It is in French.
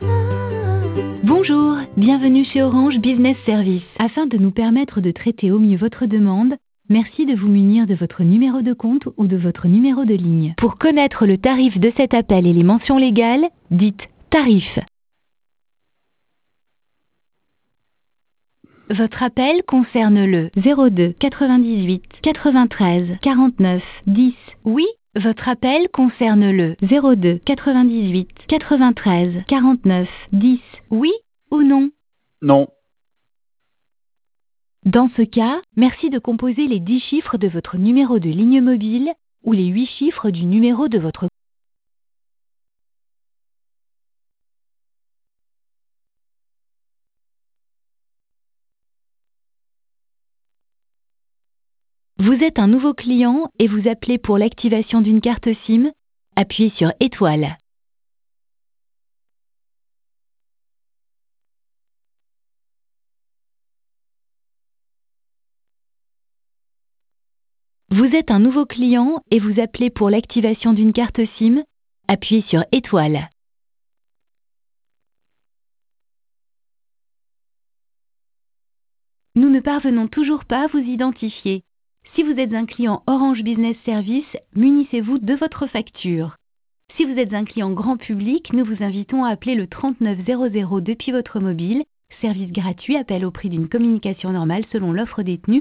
Bonjour, bienvenue chez Orange Business Service. Afin de nous permettre de traiter au mieux votre demande, merci de vous munir de votre numéro de compte ou de votre numéro de ligne. Pour connaître le tarif de cet appel et les mentions légales, dites tarif. Votre appel concerne le 02 98 93 49 10. Oui, votre appel concerne le 02 98 93 49 10. Oui ou non? Non. Dans ce cas, merci de composer les 10 chiffres de votre numéro de ligne mobile ou les 8 chiffres du numéro de votre... Vous êtes un nouveau client et vous appelez pour l'activation d'une carte SIM? Appuyez sur étoile. Vous êtes un nouveau client et vous appelez pour l'activation d'une carte SIM? Appuyez sur étoile. Nous ne parvenons toujours pas à vous identifier. Si vous êtes un client Orange Business Service, munissez-vous de votre facture. Si vous êtes un client grand public, nous vous invitons à appeler le 3900 depuis votre mobile. Service gratuit, appel au prix d'une communication normale selon l'offre détenue.